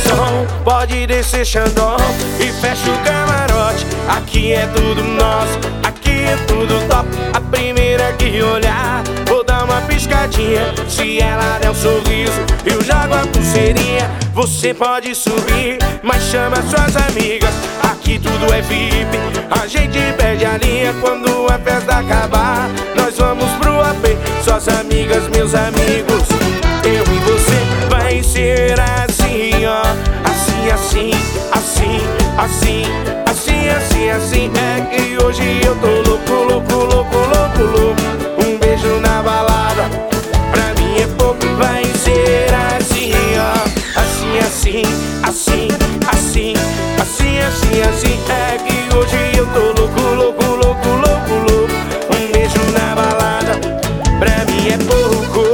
Garçom, pode descer Xandão e fecha o camarote. Aqui é tudo nosso, aqui é tudo top. A primeira que olhar, vou dar uma piscadinha. Se ela der um sorriso, eu jogo a pulseirinha. Você pode subir, mas chama suas amigas. Aqui tudo é VIP, a gente perde a linha. Quando a festa acabar, nós vamos pro AP. Suas amigas, meus amigos, eu e você vai ser assim, ó. Assim, assim, assim, assim, assim, assim, assim. É que hoje eu tô louco, louco, louco, louco, louco. Um beijo na balada, pra mim é pouco. Vai ser assim, ó. Assim, assim, assim, assim, assim, assim, assim. É que hoje eu tô louco, louco, louco, louco, louco. Um beijo na balada, pra mim é pouco.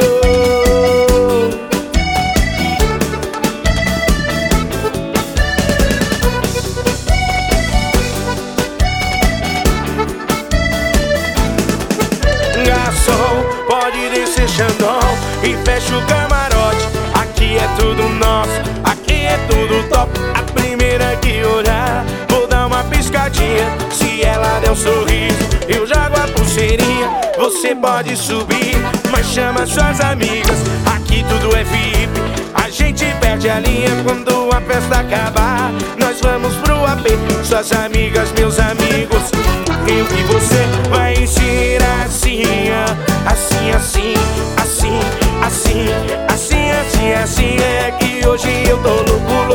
Garçom, pode descer Xandão e fecha o camarote. Aqui é tudo nosso, aqui é tudo top. A primeira que olhar, vou dar uma piscadinha. Se ela der um sorriso, eu jogo a pulseirinha. Você pode subir, mas chama suas amigas. Aqui tudo é VIP, a gente perde a linha. Quando a festa acabar, nós vamos pro AP. Suas amigas, meus amigos, eu e você vai ser assim, ó. Assim, assim, assim, assim, assim, assim, assim. É que hoje eu tô louco,